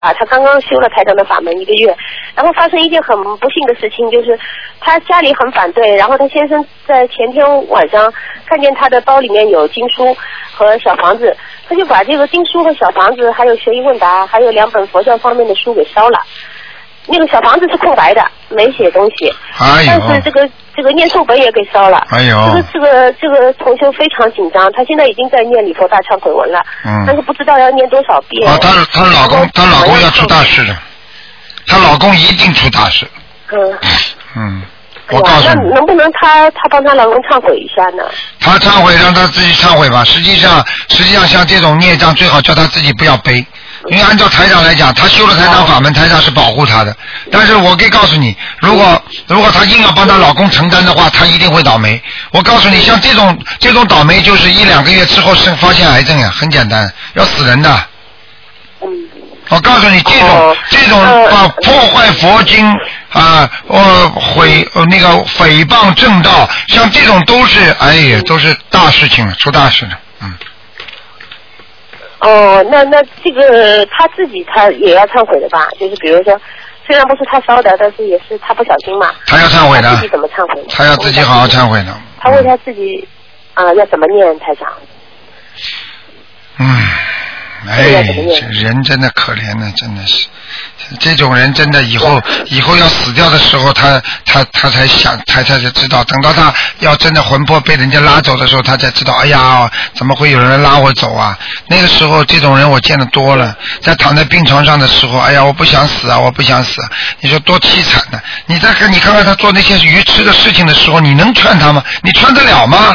他刚刚修了台长的法门1个月，然后发生一件很不幸的事情，就是他家里很反对，然后他先生在前天晚上看见他的包里面有经书和小房子，他就把这个经书和小房子还有学疑问答还有2本佛教方面的书给烧了。那个小房子是空白的，没写东西，但是这个念诵本也给烧了。这个同修非常紧张，他现在已经在念礼佛大忏悔文了，但是不知道要念多少遍。 她老公要出大事的，她老公一定出大事。我告诉你， 那能不能她帮她老公忏悔一下呢？ 她忏悔让她自己忏悔吧。实际上像这种孽障最好叫她自己不要背。因为按照台长来讲，他修了台长法门，台长是保护他的。但是我可以告诉你，如果他硬要帮她老公承担的话，他一定会倒霉。我告诉你，像这种倒霉就是1-2个月之后发现癌症呀，很简单，要死人的。我告诉你，这种破坏佛经那个诽谤正道，像这种都是都是大事情了，出大事了。 那这个他自己也要忏悔的吧？就是比如说，虽然不是他烧的，但是也是他不小心嘛。 他要忏悔的。 他自己怎么忏悔？ 他要自己好好忏悔的。 他为他自己要怎么念台长？ 这人真的可怜呢，真的是。这种人真的以后要死掉的时候，他才想，才知道，等到他要真的魂魄被人家拉走的时候，他才知道，哎呀，怎么会有人拉我走啊？那个时候这种人我见得多了，在躺在病床上的时候，哎呀，我不想死啊，我不想死啊，你说多凄惨呢？你看看他做那些愚痴的事情的时候，你能劝他吗？你劝得了吗？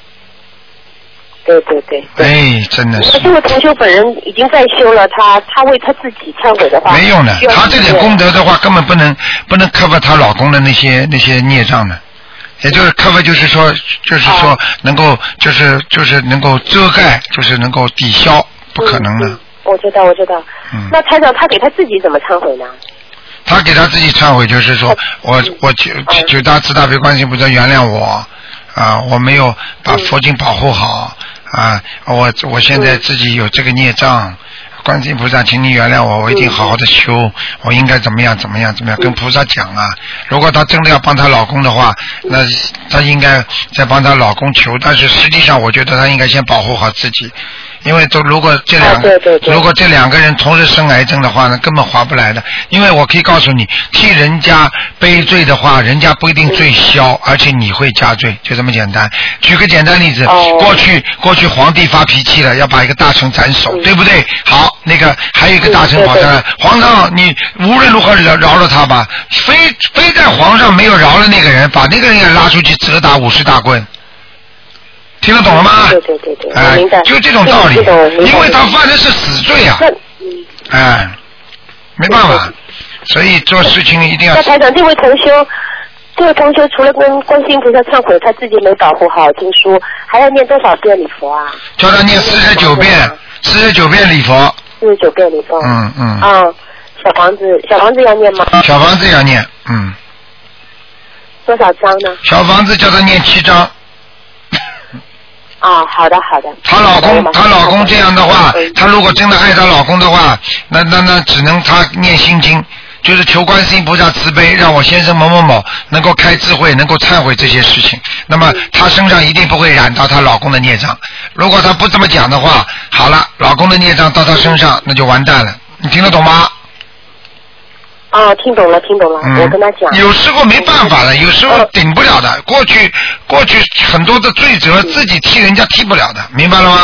对， 真的是。 这位同修本人已经在修了，他为他自己忏悔的话， 没用的。他这点功德的话，根本不能cover她老公的那些孽障的，也就是cover，就是说能够就是能够遮盖，就是能够抵消，不可能的。 我知道。那台长他给他自己怎么忏悔呢？ 他给他自己忏悔，就是说我求大慈大悲观世音菩萨原谅我我没有把佛经保护好我现在自己有这个孽障，观世音菩萨请你原谅我一定好好的修，我应该怎么样跟菩萨讲啊。如果她真的要帮她老公的话，那她应该再帮她老公求，但是实际上我觉得她应该先保护好自己，因为如果这两个人同时生癌症的话呢，根本划不来的。因为我可以告诉你，替人家背罪的话，人家不一定罪消，而且你会加罪，就这么简单。举个简单例子，过去皇帝发脾气了，要把一个大臣斩首，对不对？好，那个还有一个大臣跑上来，皇上你无论如何饶了他吧，非在皇上没有饶了那个人，把那个人也拉出去责打50大棍。听得懂了吗？ 对，明白。 就这种道理，因为他犯的是死罪啊。没办法，所以做事情一定要。 那台长，这位同修除了跟观世音菩萨忏悔，他自己没保护好经书，还要念多少遍礼佛啊？ 叫他念49遍礼佛。 49遍礼佛。小房子要念吗？ 小房子要念， 多少章呢？ 小房子叫他念7章。 好的。 她老公这样的话，她如果真的爱她老公的话，那只能她念心经，就是求观世音菩萨慈悲，让我先生某某某能够开智慧，能够忏悔这些事情。那么她身上一定不会染到她老公的孽障。如果她不这么讲的话，好了，老公的孽障到她身上，那就完蛋了。你听得懂吗？ 听懂了，我跟他讲。 有时候没办法的，有时候顶不了的。过去很多的罪责自己替人家替不了的，明白了吗？